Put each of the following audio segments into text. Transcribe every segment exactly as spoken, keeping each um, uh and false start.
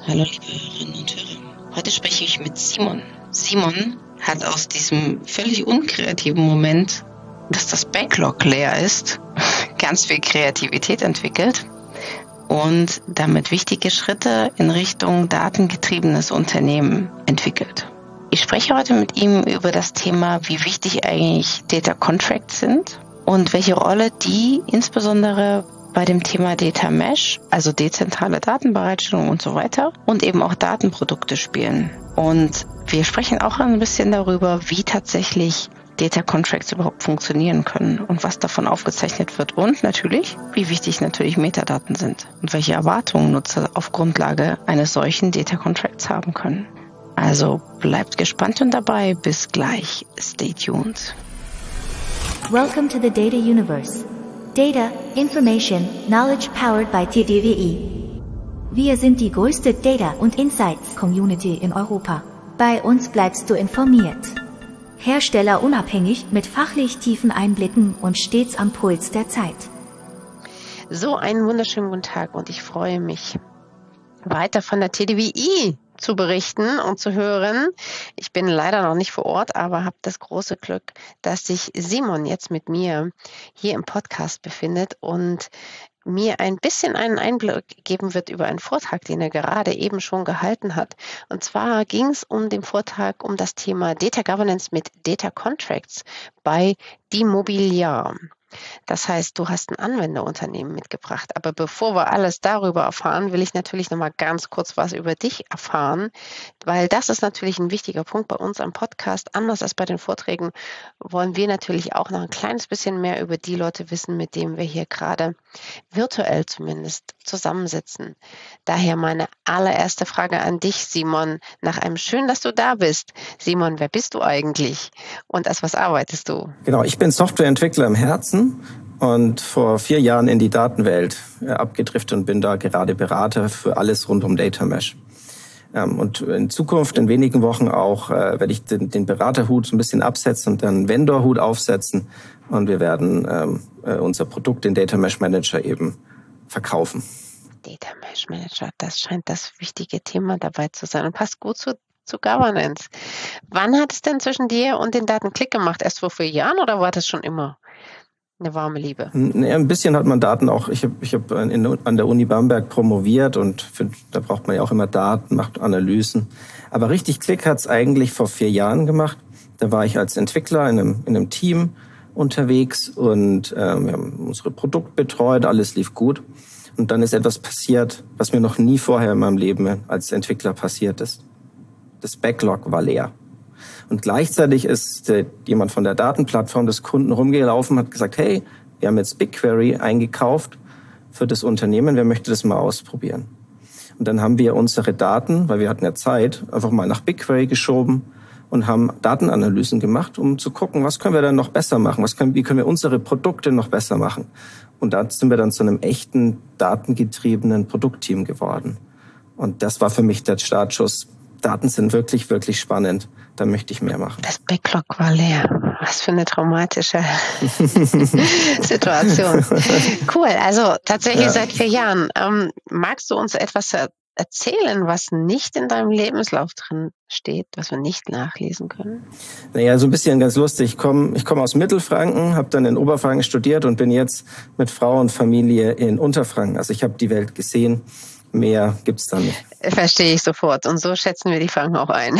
Hallo liebe Hörerinnen und Hörer. Heute spreche ich mit Simon. Simon hat aus diesem völlig unkreativen Moment, dass das Backlog leer ist, ganz viel Kreativität entwickelt und damit wichtige Schritte in Richtung datengetriebenes Unternehmen entwickelt. Ich spreche heute mit ihm über das Thema, wie wichtig eigentlich Data Contracts sind und welche Rolle die insbesondere bei dem Thema Data Mesh, also dezentrale Datenbereitstellung und so weiter, und eben auch Datenprodukte spielen. Und wir sprechen auch ein bisschen darüber, wie tatsächlich Data Contracts überhaupt funktionieren können und was davon aufgezeichnet wird und natürlich, wie wichtig natürlich Metadaten sind und welche Erwartungen Nutzer auf Grundlage eines solchen Data Contracts haben können. Also bleibt gespannt und dabei. Bis gleich. Stay tuned. Welcome to the Data Universe. Data, Information, Knowledge powered by T D W I. Wir sind die größte Data- und Insights-Community in Europa. Bei uns bleibst du informiert. Herstellerunabhängig mit fachlich tiefen Einblicken und stets am Puls der Zeit. So, einen wunderschönen guten Tag und ich freue mich, weiter von der T D W I zu berichten und zu hören. Ich bin leider noch nicht vor Ort, aber habe das große Glück, dass sich Simon jetzt mit mir hier im Podcast befindet und mir ein bisschen einen Einblick geben wird über einen Vortrag, den er gerade eben schon gehalten hat. Und zwar ging es um den Vortrag um das Thema Data Governance mit Data Contracts bei Dimobiliar. Das heißt, du hast ein Anwenderunternehmen mitgebracht. Aber bevor wir alles darüber erfahren, will ich natürlich noch mal ganz kurz was über dich erfahren, weil das ist natürlich ein wichtiger Punkt bei uns am Podcast. Anders als bei den Vorträgen wollen wir natürlich auch noch ein kleines bisschen mehr über die Leute wissen, mit denen wir hier gerade virtuell zumindest zusammensitzen. Daher meine allererste Frage an dich, Simon. Nach einem schön, dass du da bist. Simon, wer bist du eigentlich und als was arbeitest du? Genau, ich bin Softwareentwickler im Herzen und vor vier Jahren in die Datenwelt abgedriftet und bin da gerade Berater für alles rund um Data Mesh. Und in Zukunft, in wenigen Wochen auch, werde ich den, den Beraterhut so ein bisschen absetzen und dann Vendorhut aufsetzen und wir werden ähm, unser Produkt, den Data Mesh Manager, eben verkaufen. Data Mesh Manager, das scheint das wichtige Thema dabei zu sein und passt gut zu, zu Governance. Wann hat es denn zwischen dir und den Daten Klick gemacht? Erst vor vier Jahren oder war das schon immer eine warme Liebe? Nee, ein bisschen hat man Daten auch. Ich habe ich hab an der Uni Bamberg promoviert und für, da braucht man ja auch immer Daten, macht Analysen. Aber richtig Klick hat es eigentlich vor vier Jahren gemacht. Da war ich als Entwickler in einem, in einem Team unterwegs und äh, wir haben unsere Produkte betreut, alles lief gut. Und dann ist etwas passiert, was mir noch nie vorher in meinem Leben als Entwickler passiert ist. Das Backlog war leer. Und gleichzeitig ist äh, jemand von der Datenplattform des Kunden rumgelaufen und hat gesagt, hey, wir haben jetzt BigQuery eingekauft für das Unternehmen, wer möchte das mal ausprobieren? Und dann haben wir unsere Daten, weil wir hatten ja Zeit, einfach mal nach BigQuery geschoben und haben Datenanalysen gemacht, um zu gucken, was können wir dann noch besser machen, was können, wie können wir unsere Produkte noch besser machen. Und da sind wir dann zu einem echten, datengetriebenen Produktteam geworden. Und das war für mich der Startschuss. Daten sind wirklich, wirklich spannend. Da möchte ich mehr machen. Das Backlog war leer. Was für eine traumatische Situation. Cool, also tatsächlich ja. Seit vier Jahren. Ähm, magst du uns etwas erzählen, was nicht in deinem Lebenslauf drin steht, was wir nicht nachlesen können? Naja, so ein bisschen ganz lustig. Ich komme ich komm aus Mittelfranken, habe dann in Oberfranken studiert und bin jetzt mit Frau und Familie in Unterfranken. Also ich habe die Welt gesehen. Mehr gibt's da nicht. Verstehe ich sofort. Und so schätzen wir die Franken auch ein.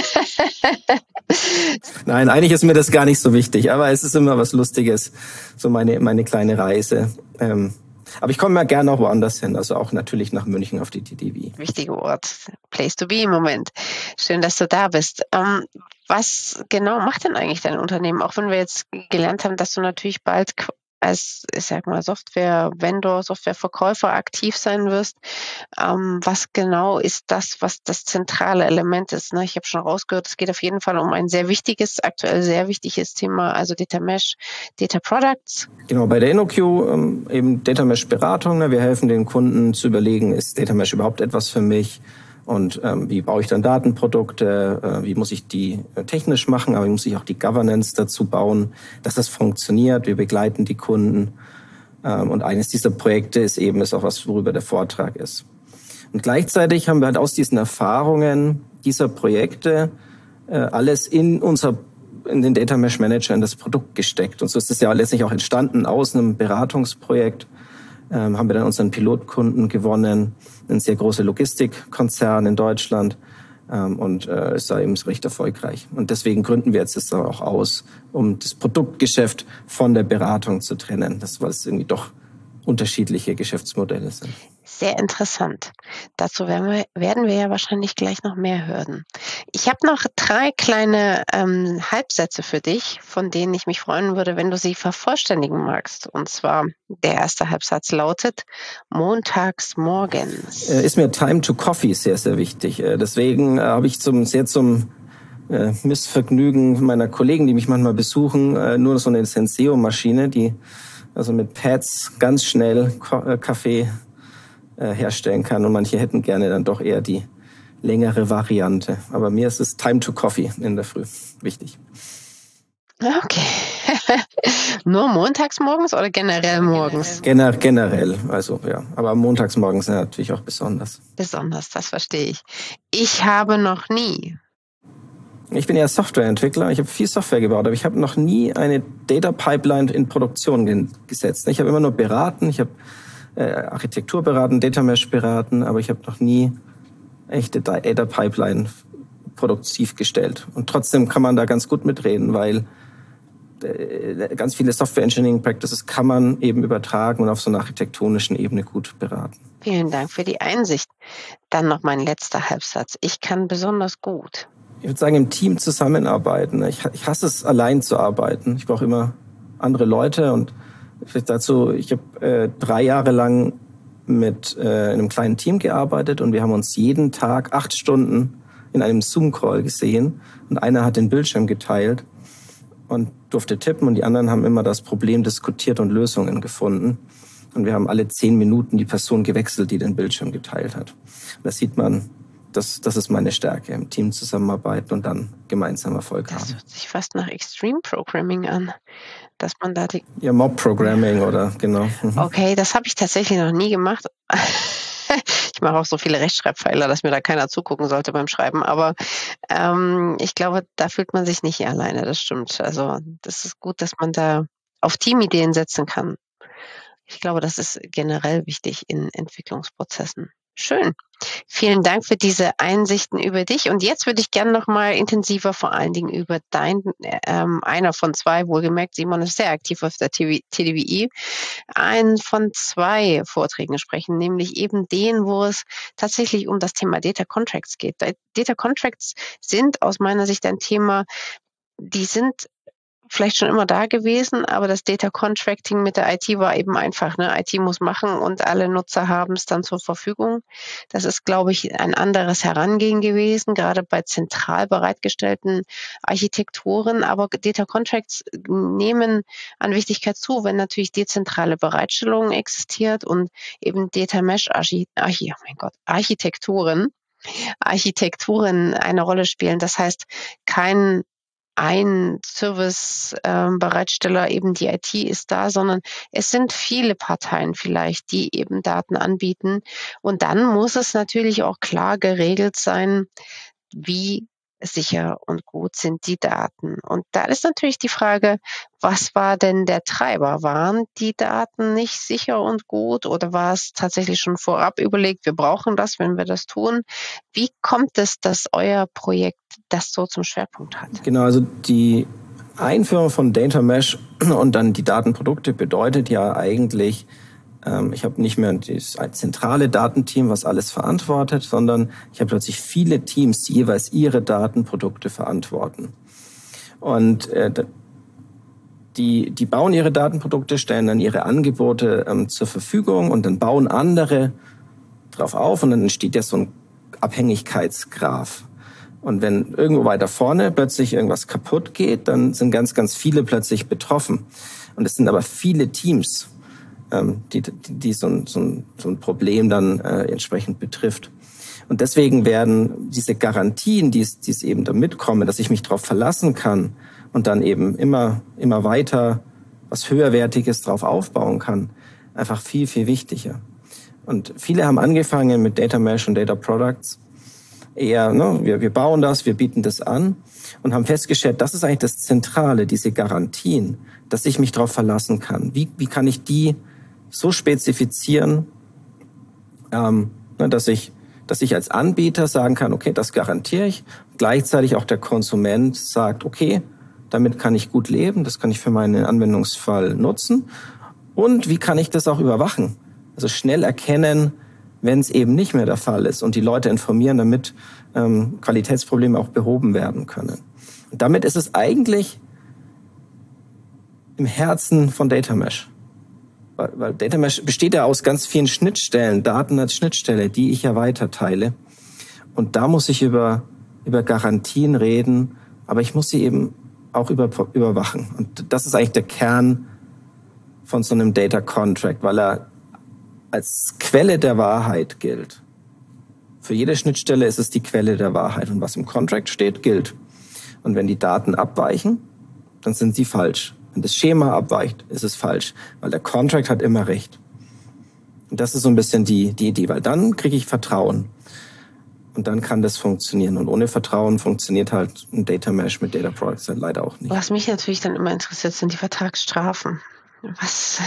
Nein, eigentlich ist mir das gar nicht so wichtig. Aber es ist immer was Lustiges, so meine meine kleine Reise. Ähm, aber ich komme ja gerne auch woanders hin. Also auch natürlich nach München auf die T D W I. Wichtiger Ort. Place to be im Moment. Schön, dass du da bist. Ähm, was genau macht denn eigentlich dein Unternehmen? Auch wenn wir jetzt gelernt haben, dass du natürlich bald als, ich sag mal, Software-Vendor, Softwareverkäufer aktiv sein wirst. Ähm, was genau ist das, was das zentrale Element ist? Ne? Ich habe schon rausgehört, es geht auf jeden Fall um ein sehr wichtiges, aktuell sehr wichtiges Thema, also Data Mesh, Data Products. Genau, bei der InnoQ ähm, eben Data Mesh Beratung. Ne? Wir helfen den Kunden zu überlegen, ist Data Mesh überhaupt etwas für mich? Und ähm, wie baue ich dann Datenprodukte, äh, wie muss ich die äh, technisch machen, aber wie muss ich auch die Governance dazu bauen, dass das funktioniert. Wir begleiten die Kunden. Ähm, und eines dieser Projekte ist eben ist auch was, worüber der Vortrag ist. Und gleichzeitig haben wir halt aus diesen Erfahrungen dieser Projekte äh, alles in unser in den Data Mesh Manager, in das Produkt gesteckt. Und so ist es ja letztlich auch entstanden aus einem Beratungsprojekt. Ähm, haben wir dann unseren Pilotkunden gewonnen, ein sehr großer Logistikkonzern in Deutschland. Ähm, und äh, ist da eben recht erfolgreich. Und deswegen gründen wir jetzt das auch aus, um das Produktgeschäft von der Beratung zu trennen. Das, weil es irgendwie doch unterschiedliche Geschäftsmodelle sind. Sehr interessant. Dazu werden wir, werden wir ja wahrscheinlich gleich noch mehr hören. Ich habe noch drei kleine ähm, Halbsätze für dich, von denen ich mich freuen würde, wenn du sie vervollständigen magst. Und zwar, der erste Halbsatz lautet, montags morgens. Äh, ist mir Time to Coffee sehr, sehr wichtig. Äh, deswegen äh, habe ich zum, sehr zum äh, Missvergnügen meiner Kollegen, die mich manchmal besuchen, äh, nur so eine Senseo-Maschine, die also mit Pads ganz schnell Ko- äh, Kaffee herstellen kann. Und manche hätten gerne dann doch eher die längere Variante. Aber mir ist es Time to Coffee in der Früh wichtig. Okay. Nur montags morgens oder generell morgens? Gener- generell, also ja. Aber montags morgens ja, natürlich auch besonders. Besonders, das verstehe ich. Ich habe noch nie. Ich bin ja Softwareentwickler. Ich habe viel Software gebaut, aber ich habe noch nie eine Data Pipeline in Produktion ge- gesetzt. Ich habe immer nur beraten. Ich habe Architektur beraten, Data Mesh beraten, aber ich habe noch nie echte Data Pipeline produktiv gestellt. Und trotzdem kann man da ganz gut mitreden, weil ganz viele Software Engineering Practices kann man eben übertragen und auf so einer architektonischen Ebene gut beraten. Vielen Dank für die Einsicht. Dann noch mein letzter Halbsatz. Ich kann besonders gut. Ich würde sagen, im Team zusammenarbeiten. Ich, ich hasse es, allein zu arbeiten. Ich brauche immer andere Leute und dazu, ich habe äh, drei Jahre lang mit äh, einem kleinen Team gearbeitet und wir haben uns jeden Tag acht Stunden in einem Zoom-Call gesehen und einer hat den Bildschirm geteilt und durfte tippen und die anderen haben immer das Problem diskutiert und Lösungen gefunden. Und wir haben alle zehn Minuten die Person gewechselt, die den Bildschirm geteilt hat. Und da sieht man, das, das ist meine Stärke, im Team zusammenarbeiten und dann gemeinsam Erfolg haben. Das hört sich fast nach Extreme Programming an, dass man da die... Ja, Mob-Programming oder genau. Mhm. Okay, das habe ich tatsächlich noch nie gemacht. Ich mache auch so viele Rechtschreibfehler, dass mir da keiner zugucken sollte beim Schreiben. Aber ähm, ich glaube, da fühlt man sich nicht alleine, das stimmt. Also das ist gut, dass man da auf Teamideen setzen kann. Ich glaube, das ist generell wichtig in Entwicklungsprozessen. Schön. Vielen Dank für diese Einsichten über dich. Und jetzt würde ich gerne noch mal intensiver vor allen Dingen über dein, ähm, einer von zwei, wohlgemerkt, Simon ist sehr aktiv auf der T D W I, einen von zwei Vorträgen sprechen, nämlich eben den, wo es tatsächlich um das Thema Data Contracts geht. Data Contracts sind aus meiner Sicht ein Thema, die sind vielleicht schon immer da gewesen, aber das Data Contracting mit der I T war eben einfach. Ne? I T muss machen und alle Nutzer haben es dann zur Verfügung. Das ist, glaube ich, ein anderes Herangehen gewesen, gerade bei zentral bereitgestellten Architekturen. Aber Data Contracts nehmen an Wichtigkeit zu, wenn natürlich dezentrale Bereitstellung existiert und eben Data Mesh Archi- Archi- oh mein Gott, Architekturen, Architekturen eine Rolle spielen. Das heißt, kein ein Service-Bereitsteller, ähm, eben die I T ist da, sondern es sind viele Parteien vielleicht, die eben Daten anbieten. Und dann muss es natürlich auch klar geregelt sein, wie sicher und gut sind die Daten. Und da ist natürlich die Frage, was war denn der Treiber? Waren die Daten nicht sicher und gut oder war es tatsächlich schon vorab überlegt, wir brauchen das, wenn wir das tun? Wie kommt es, dass euer Projekt das so zum Schwerpunkt hat? Genau, also die Einführung von Data Mesh und dann die Datenprodukte bedeutet ja eigentlich, ich habe nicht mehr das zentrale Datenteam, was alles verantwortet, sondern ich habe plötzlich viele Teams, die jeweils ihre Datenprodukte verantworten. Und äh, die, die bauen ihre Datenprodukte, stellen dann ihre Angebote ähm, zur Verfügung und dann bauen andere drauf auf und dann entsteht ja so ein Abhängigkeitsgraph. Und wenn irgendwo weiter vorne plötzlich irgendwas kaputt geht, dann sind ganz, ganz viele plötzlich betroffen. Und es sind aber viele Teams, die, die so, ein, so, ein, so ein Problem dann äh, entsprechend betrifft. Und deswegen werden diese Garantien, die es, die es eben da mitkommen, dass ich mich darauf verlassen kann und dann eben immer, immer weiter was Höherwertiges drauf aufbauen kann, einfach viel, viel wichtiger. Und viele haben angefangen mit Data Mesh und Data Products. Eher, ne, wir, wir bauen das, wir bieten das an und haben festgestellt, das ist eigentlich das Zentrale, diese Garantien, dass ich mich darauf verlassen kann. Wie, wie kann ich die so spezifizieren, ähm, ne, dass ich, dass ich als Anbieter sagen kann, okay, das garantiere ich. Gleichzeitig auch der Konsument sagt, okay, damit kann ich gut leben, das kann ich für meinen Anwendungsfall nutzen. Und wie kann ich das auch überwachen? Also schnell erkennen, wenn es eben nicht mehr der Fall ist und die Leute informieren, damit ähm, Qualitätsprobleme auch behoben werden können. Und damit ist es eigentlich im Herzen von Data Mesh. Weil, weil Data Mesh besteht ja aus ganz vielen Schnittstellen, Daten als Schnittstelle, die ich ja weiterteile. Und da muss ich über, über Garantien reden, aber ich muss sie eben auch über, überwachen. Und das ist eigentlich der Kern von so einem Data Contract, weil er als Quelle der Wahrheit gilt. Für jede Schnittstelle ist es die Quelle der Wahrheit. Und was im Contract steht, gilt. Und wenn die Daten abweichen, dann sind sie falsch. Wenn das Schema abweicht, ist es falsch. Weil der Contract hat immer recht. Und das ist so ein bisschen die, die Idee. Weil dann kriege ich Vertrauen. Und dann kann das funktionieren. Und ohne Vertrauen funktioniert halt ein Data Mesh mit Data Products halt leider auch nicht. Was mich natürlich dann immer interessiert, sind die Vertragsstrafen. Was...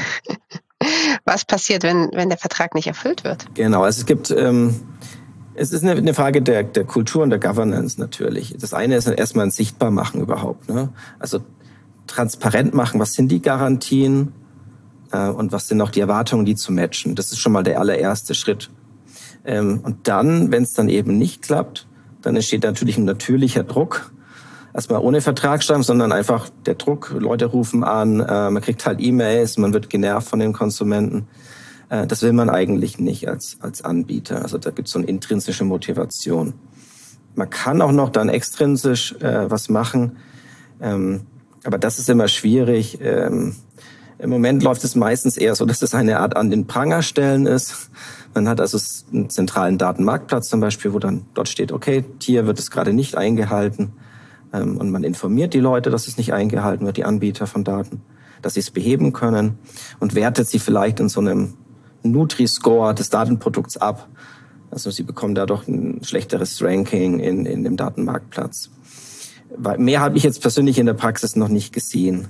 Was passiert, wenn, wenn der Vertrag nicht erfüllt wird? Genau, also es gibt, ähm, es ist eine, eine Frage der, der Kultur und der Governance natürlich. Das eine ist erstmal ein Sichtbarmachen überhaupt, ne? Also transparent machen, was sind die Garantien äh, und was sind auch die Erwartungen, die zu matchen. Das ist schon mal der allererste Schritt. Ähm, und dann, wenn es dann eben nicht klappt, dann entsteht natürlich ein natürlicher Druck. Erstmal ohne Vertrag schreiben, sondern einfach der Druck. Leute rufen an, äh, man kriegt halt E-Mails, man wird genervt von den Konsumenten. Äh, das will man eigentlich nicht als, als Anbieter. Also da gibt es so eine intrinsische Motivation. Man kann auch noch dann extrinsisch äh, was machen, ähm, aber das ist immer schwierig. Ähm, Im Moment läuft es meistens eher so, dass es eine Art an den Pranger stellen ist. Man hat also einen zentralen Datenmarktplatz zum Beispiel, wo dann dort steht, okay, hier wird es gerade nicht eingehalten. Und man informiert die Leute, dass es nicht eingehalten wird, die Anbieter von Daten, dass sie es beheben können und wertet sie vielleicht in so einem Nutri-Score des Datenprodukts ab. Also sie bekommen dadurch ein schlechteres Ranking in, in dem Datenmarktplatz. Mehr habe ich jetzt persönlich in der Praxis noch nicht gesehen.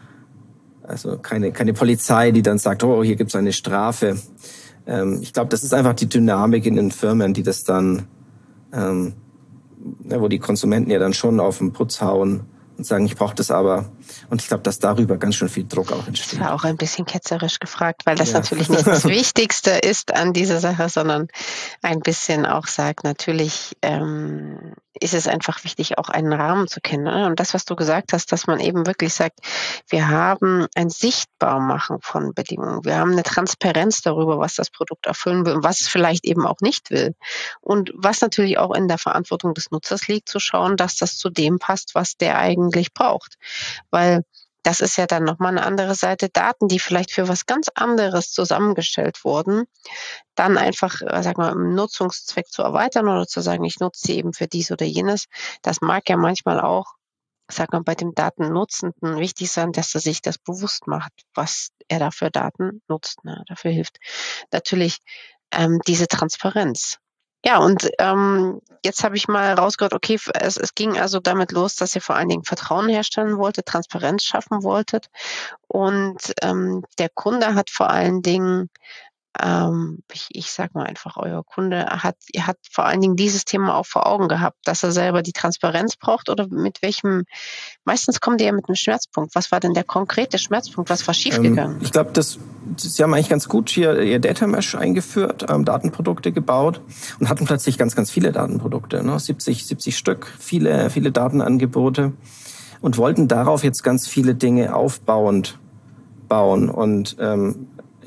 Also keine, keine Polizei, die dann sagt, oh, hier gibt es eine Strafe. Ähm, ich glaube, das ist einfach die Dynamik in den Firmen, die das dann... Ähm, wo die Konsumenten ja dann schon auf den Putz hauen und sagen, ich brauche das aber. Und ich glaube, dass darüber ganz schön viel Druck auch entsteht. Das war auch ein bisschen ketzerisch gefragt, weil das ja natürlich nicht das Wichtigste ist an dieser Sache, sondern ein bisschen auch sagt, natürlich ähm, ist es einfach wichtig, auch einen Rahmen zu kennen. Ne? Und das, was du gesagt hast, dass man eben wirklich sagt, wir haben ein Sichtbarmachen von Bedingungen. Wir haben eine Transparenz darüber, was das Produkt erfüllen will und was es vielleicht eben auch nicht will. Und was natürlich auch in der Verantwortung des Nutzers liegt, zu schauen, dass das zu dem passt, was der eigentlich braucht. Weil das ist ja dann nochmal eine andere Seite. Daten, die vielleicht für was ganz anderes zusammengestellt wurden, dann einfach, sag mal, im Nutzungszweck zu erweitern oder zu sagen, ich nutze sie eben für dies oder jenes. Das mag ja manchmal auch, sag mal, bei dem Datennutzenden wichtig sein, dass er sich das bewusst macht, was er da für Daten nutzt. Ne? Dafür hilft natürlich ähm, diese Transparenz. Ja, und ähm, jetzt habe ich mal rausgehört, okay, es, es ging also damit los, dass ihr vor allen Dingen Vertrauen herstellen wolltet, Transparenz schaffen wolltet. Und ähm, der Kunde hat vor allen Dingen, ähm, ich, ich sag mal einfach, euer Kunde hat, hat vor allen Dingen dieses Thema auch vor Augen gehabt, dass er selber die Transparenz braucht oder mit welchem, meistens kommt ihr ja mit einem Schmerzpunkt. Was war denn der konkrete Schmerzpunkt? Was war schiefgegangen? Ähm, ich glaube, das, Sie haben eigentlich ganz gut hier Ihr Data Mesh eingeführt, ähm, Datenprodukte gebaut und hatten plötzlich ganz, ganz viele Datenprodukte, ne? siebzig, siebzig Stück, viele, viele Datenangebote und wollten darauf jetzt ganz viele Dinge aufbauend bauen und ähm,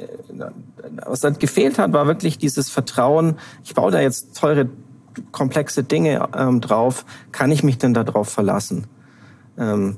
was dann gefehlt hat, war wirklich dieses Vertrauen, ich baue da jetzt teure, komplexe Dinge ähm, drauf, kann ich mich denn darauf verlassen? Ähm,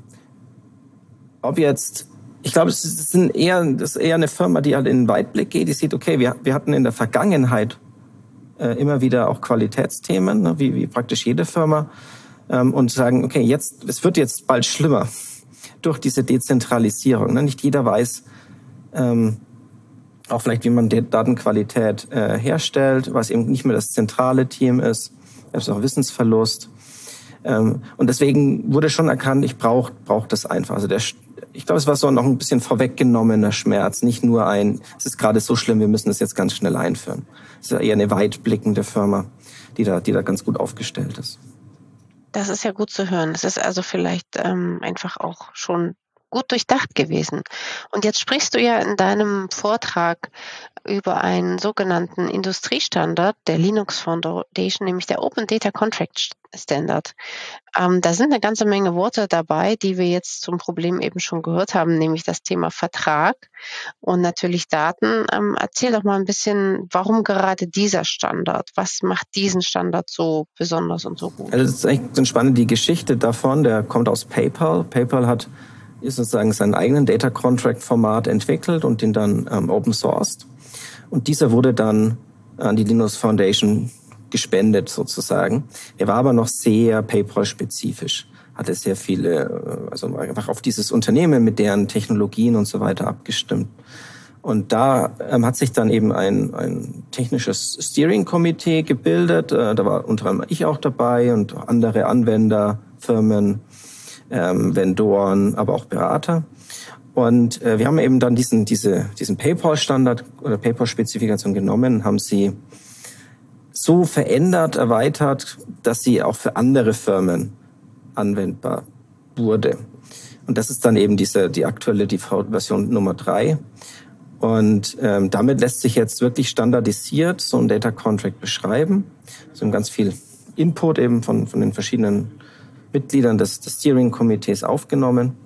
ob jetzt, ich glaube, es ist eher, das ist eher eine Firma, die halt in den Weitblick geht, die sieht, okay, wir, wir hatten in der Vergangenheit äh, immer wieder auch Qualitätsthemen, ne, wie, wie praktisch jede Firma, ähm, und sagen, okay, jetzt, es wird jetzt bald schlimmer durch diese Dezentralisierung. Ne? Nicht jeder weiß, ähm, auch vielleicht, wie man die Datenqualität äh, herstellt, was eben nicht mehr das zentrale Team ist. Da ist auch Wissensverlust. Ähm, und deswegen wurde schon erkannt, ich brauche brauch das einfach. Also der, ich glaube, es war so noch ein bisschen vorweggenommener Schmerz, nicht nur ein, es ist gerade so schlimm, wir müssen es jetzt ganz schnell einführen. Es ist eher eine weitblickende Firma, die da, die da ganz gut aufgestellt ist. Das ist ja gut zu hören. Es ist also vielleicht ähm, einfach auch schon gut durchdacht gewesen. Und jetzt sprichst du ja in deinem Vortrag über einen sogenannten Industriestandard der Linux Foundation, nämlich der Open Data Contract Standard. Ähm, da sind eine ganze Menge Worte dabei, die wir jetzt zum Problem eben schon gehört haben, nämlich das Thema Vertrag und natürlich Daten. Ähm, erzähl doch mal ein bisschen, warum gerade dieser Standard? Was macht diesen Standard so besonders und so gut? Also das ist eigentlich so eine spannende Geschichte davon. Der kommt aus PayPal. PayPal hat ist sozusagen seinen eigenen Data Contract Format entwickelt und den dann ähm, open sourced. Und dieser wurde dann an die Linux Foundation gespendet sozusagen. Er war aber noch sehr PayPal-spezifisch, hatte sehr viele, also einfach auf dieses Unternehmen mit deren Technologien und so weiter abgestimmt. Und da ähm, hat sich dann eben ein, ein technisches Steering-Komitee gebildet. Äh, da war unter anderem ich auch dabei und andere Anwender, Firmen, ähm, Vendoren, aber auch Berater. Und äh, wir haben eben dann diesen, diese, diesen PayPal-Standard oder PayPal-Spezifikation genommen, haben sie so verändert, erweitert, dass sie auch für andere Firmen anwendbar wurde. Und das ist dann eben diese, die aktuelle Default-Version Nummer drei. Und ähm, damit lässt sich jetzt wirklich standardisiert so ein Data Contract beschreiben. So ganz viel Input eben von, von den verschiedenen Mitgliedern des, des Steering-Komitees aufgenommen.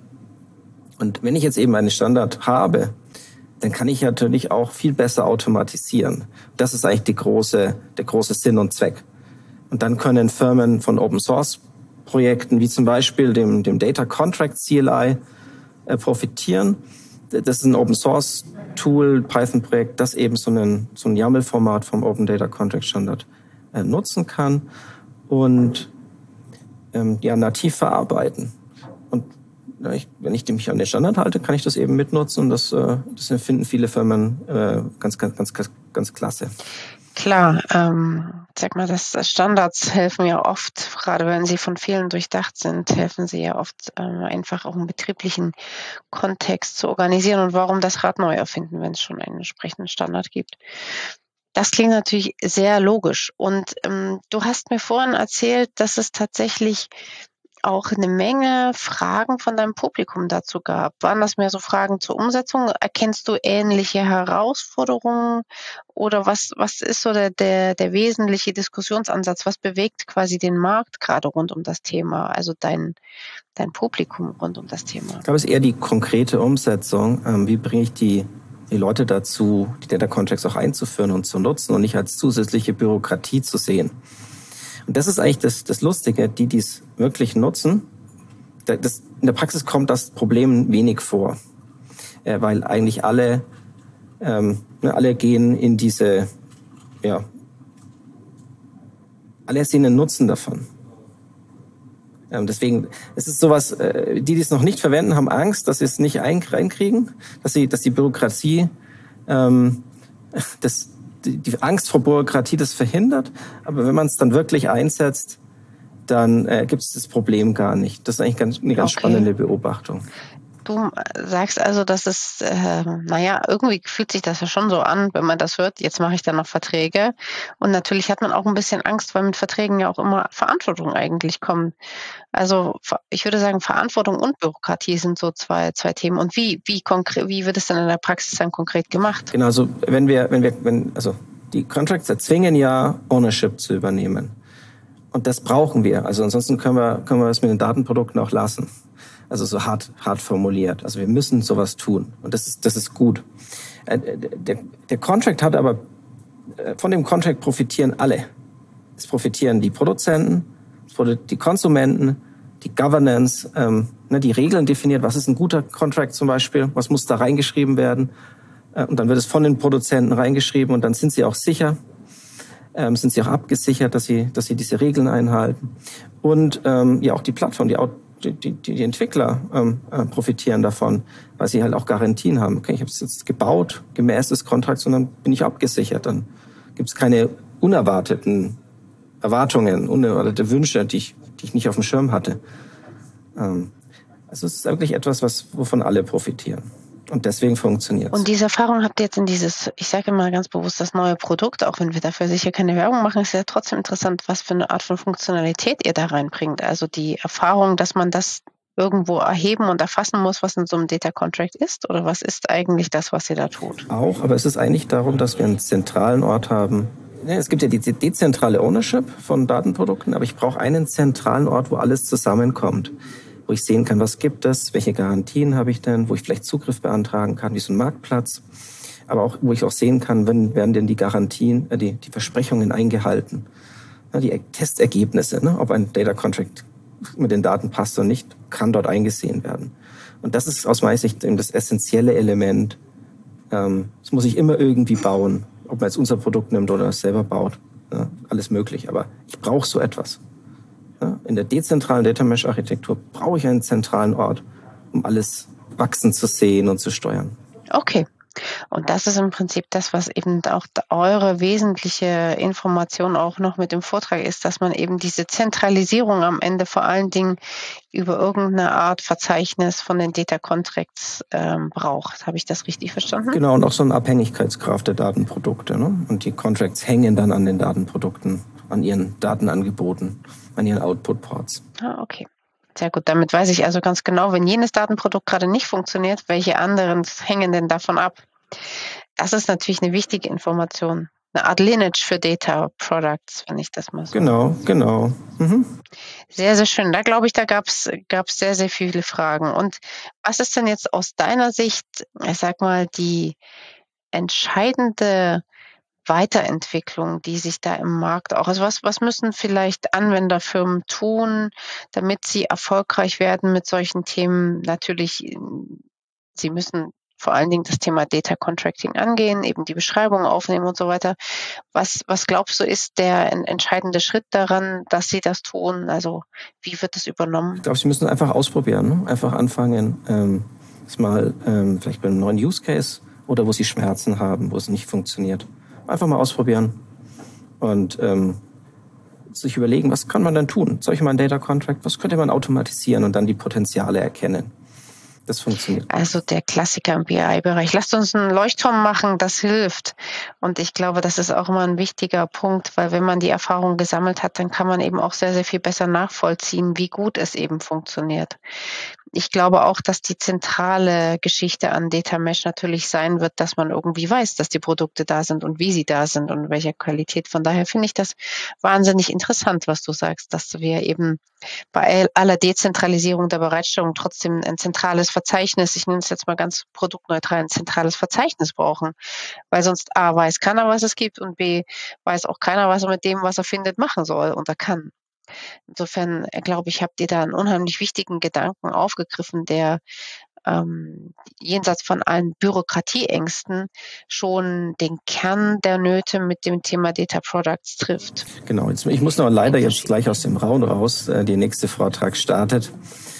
Und wenn ich jetzt eben einen Standard habe, dann kann ich natürlich auch viel besser automatisieren. Das ist eigentlich die große, der große Sinn und Zweck. Und dann können Firmen von Open-Source-Projekten, wie zum Beispiel dem, dem Data Contract C L I, äh, profitieren. Das ist ein Open-Source-Tool, Python-Projekt, das eben so, einen, so ein YAML-Format vom Open Data Contract Standard äh, nutzen kann und ähm, ja, nativ verarbeiten. Und ja, ich, wenn ich mich an den Standard halte, kann ich das eben mitnutzen und das, äh, das finden viele Firmen äh, ganz, ganz, ganz, ganz klasse. Klar, ähm, sag mal, das Standards helfen ja oft, gerade wenn sie von vielen durchdacht sind, helfen sie ja oft äh, einfach auch im betrieblichen Kontext zu organisieren und warum das Rad neu erfinden, wenn es schon einen entsprechenden Standard gibt. Das klingt natürlich sehr logisch und ähm, du hast mir vorhin erzählt, dass es tatsächlich auch eine Menge Fragen von deinem Publikum dazu gab. Waren das mehr so Fragen zur Umsetzung? Erkennst du ähnliche Herausforderungen? Oder was, was ist so der, der, der wesentliche Diskussionsansatz? Was bewegt quasi den Markt gerade rund um das Thema? Also dein, dein Publikum rund um das Thema? Ich glaube, es ist eher die konkrete Umsetzung. Ähm, wie bringe ich die, die Leute dazu, die Data Contracts auch einzuführen und zu nutzen und nicht als zusätzliche Bürokratie zu sehen? Und das ist eigentlich das, das Lustige, die dies wirklich nutzen. Das, in der Praxis kommt das Problem wenig vor, äh, weil eigentlich alle, ähm, alle gehen in diese, ja, alle sehen einen Nutzen davon. Ähm, deswegen, es ist sowas, äh, die, die es noch nicht verwenden, haben Angst, dass sie es nicht reinkriegen, dass sie, dass die Bürokratie, ähm, das die Angst vor Bürokratie das verhindert, aber wenn man es dann wirklich einsetzt, dann äh, gibt es das Problem gar nicht. Das ist eigentlich ganz, eine ganz okay. spannende Beobachtung. Du sagst also, dass es, äh, naja, irgendwie fühlt sich das ja schon so an, wenn man das hört, jetzt mache ich dann noch Verträge. Und natürlich hat man auch ein bisschen Angst, weil mit Verträgen ja auch immer Verantwortung eigentlich kommt. Also ich würde sagen, Verantwortung und Bürokratie sind so zwei, zwei Themen. Und wie, wie konkret, wie wird es dann in der Praxis dann konkret gemacht? Genau, also wenn wir, wenn wir, wenn, also die Contracts erzwingen ja, Ownership zu übernehmen. Und das brauchen wir. Also ansonsten können wir, können wir das mit den Datenprodukten auch lassen. Also so hart, hart formuliert. Also wir müssen sowas tun. Und das ist, das ist gut. Der, der Contract hat aber, von dem Contract profitieren alle. Es profitieren die Produzenten, die Konsumenten, die Governance, ähm, ne, die Regeln definiert, was ist ein guter Contract zum Beispiel, was muss da reingeschrieben werden. Äh, und dann wird es von den Produzenten reingeschrieben und dann sind sie auch sicher, ähm, sind sie auch abgesichert, dass sie, dass sie diese Regeln einhalten. Und ähm, ja auch die Plattform, die die, die, die Entwickler ähm, äh, profitieren davon, weil sie halt auch Garantien haben. Okay, ich habe es jetzt gebaut, gemäß des Kontrakts, und dann bin ich abgesichert. Dann gibt es keine unerwarteten Erwartungen, unerwartete Wünsche, die ich, die ich nicht auf dem Schirm hatte. Ähm, also es ist wirklich etwas, was, wovon alle profitieren. Und deswegen funktioniert es. Und diese Erfahrung habt ihr jetzt in dieses, ich sage immer ganz bewusst, das neue Produkt, auch wenn wir dafür sicher keine Werbung machen, ist ja trotzdem interessant, was für eine Art von Funktionalität ihr da reinbringt. Also die Erfahrung, dass man das irgendwo erheben und erfassen muss, was in so einem Data Contract ist? Oder was ist eigentlich das, was ihr da tut? Auch, aber es ist eigentlich darum, dass wir einen zentralen Ort haben. Ja, es gibt ja die dezentrale Ownership von Datenprodukten, aber ich brauche einen zentralen Ort, wo alles zusammenkommt. Wo ich sehen kann, was gibt es, welche Garantien habe ich denn, wo ich vielleicht Zugriff beantragen kann, wie so ein Marktplatz. Aber auch, wo ich auch sehen kann, wenn werden denn die Garantien, äh, die, die Versprechungen eingehalten. Ja, die Testergebnisse, ne, ob ein Data Contract mit den Daten passt oder nicht, kann dort eingesehen werden. Und das ist aus meiner Sicht eben das essentielle Element. Ähm, das muss ich immer irgendwie bauen, ob man jetzt unser Produkt nimmt oder es selber baut. Ja, alles möglich, aber ich brauche so etwas. In der dezentralen Data Mesh Architektur brauche ich einen zentralen Ort, um alles wachsen zu sehen und zu steuern. Okay. Und das ist im Prinzip das, was eben auch eure wesentliche Information auch noch mit dem Vortrag ist, dass man eben diese Zentralisierung am Ende vor allen Dingen über irgendeine Art Verzeichnis von den Data Contracts ähm, braucht. Habe ich das richtig verstanden? Genau, und auch so eine Abhängigkeitsgraph der Datenprodukte. Ne? Und die Contracts hängen dann an den Datenprodukten, an ihren Datenangeboten, an ihren Output-Ports. Ah, okay. Sehr gut. Damit weiß ich also ganz genau, wenn jenes Datenprodukt gerade nicht funktioniert, welche anderen hängen denn davon ab? Das ist natürlich eine wichtige Information. Eine Art Lineage für Data Products, wenn ich das mal so. Genau, genau. Mhm. Sehr, sehr schön. Da glaube ich, da gab es sehr, sehr viele Fragen. Und was ist denn jetzt aus deiner Sicht, ich sag mal, die entscheidende Weiterentwicklung, die sich da im Markt auch, also was, was müssen vielleicht Anwenderfirmen tun, damit sie erfolgreich werden mit solchen Themen? Natürlich, sie müssen vor allen Dingen das Thema Data Contracting angehen, eben die Beschreibung aufnehmen und so weiter. Was, was glaubst du, ist der entscheidende Schritt daran, dass sie das tun? Also wie wird das übernommen? Ich glaube, sie müssen einfach ausprobieren, ne? Einfach anfangen, ähm, das mal ähm, vielleicht bei einem neuen Use Case oder wo sie Schmerzen haben, wo es nicht funktioniert. Einfach mal ausprobieren und ähm, sich überlegen, was kann man denn tun? Soll ich mal einen Data Contract, was könnte man automatisieren und dann die Potenziale erkennen? Das funktioniert. Also der Klassiker im B I-Bereich. Lasst uns einen Leuchtturm machen, das hilft. Und ich glaube, das ist auch immer ein wichtiger Punkt, weil wenn man die Erfahrung gesammelt hat, dann kann man eben auch sehr, sehr viel besser nachvollziehen, wie gut es eben funktioniert. Ich glaube auch, dass die zentrale Geschichte an Data Mesh natürlich sein wird, dass man irgendwie weiß, dass die Produkte da sind und wie sie da sind und welcher Qualität. Von daher finde ich das wahnsinnig interessant, was du sagst, dass wir eben bei aller Dezentralisierung der Bereitstellung trotzdem ein zentrales Verzeichnis, ich nenne es jetzt mal ganz produktneutral, ein zentrales Verzeichnis brauchen, weil sonst A, weiß keiner, was es gibt und B, weiß auch keiner, was er mit dem, was er findet, machen soll und er kann. Insofern, glaube ich, habt ihr da einen unheimlich wichtigen Gedanken aufgegriffen, der ähm, jenseits von allen Bürokratieängsten schon den Kern der Nöte mit dem Thema Data Products trifft. Genau, jetzt, ich muss noch leider jetzt gleich aus dem Raum raus. Äh, die nächste Vortrag startet.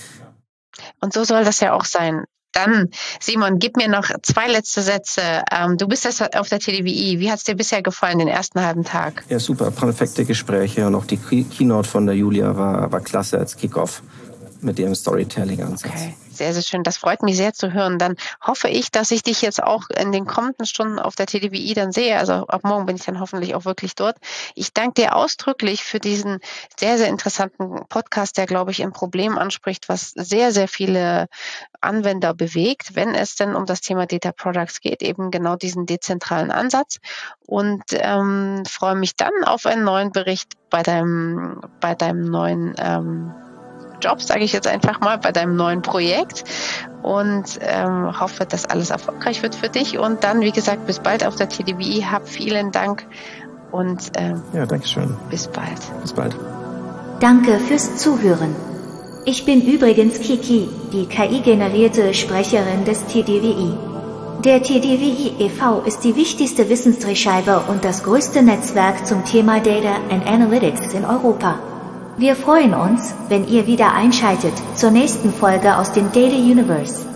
Und so soll das ja auch sein. Dann, Simon, gib mir noch zwei letzte Sätze. Ähm, du bist jetzt auf der T D W I. Wie hat es dir bisher gefallen, den ersten halben Tag? Ja, super. Perfekte Gespräche. Und auch die Keynote von der Julia war, war klasse als Kickoff mit ihrem Storytelling-Ansatz. Okay, sehr, sehr schön. Das freut mich sehr zu hören. Dann hoffe ich, dass ich dich jetzt auch in den kommenden Stunden auf der T D W I dann sehe. Also ab morgen bin ich dann hoffentlich auch wirklich dort. Ich danke dir ausdrücklich für diesen sehr, sehr interessanten Podcast, der, glaube ich, ein Problem anspricht, was sehr, sehr viele Anwender bewegt, wenn es denn um das Thema Data Products geht, eben genau diesen dezentralen Ansatz. Und ähm, freue mich dann auf einen neuen Bericht bei deinem, bei deinem neuen ähm, Job, sage ich jetzt einfach mal, bei deinem neuen Projekt und ähm, hoffe, dass alles erfolgreich wird für dich. Und dann, wie gesagt, bis bald auf der T D W I. Hab vielen Dank und ähm, ja, danke schön. Bis bald. Bis bald. Danke fürs Zuhören. Ich bin übrigens Kiki, die K I-generierte Sprecherin des T D W I. Der T D W I e V ist die wichtigste Wissensdrehscheibe und das größte Netzwerk zum Thema Data and Analytics in Europa. Wir freuen uns, wenn ihr wieder einschaltet zur nächsten Folge aus dem Data Universe.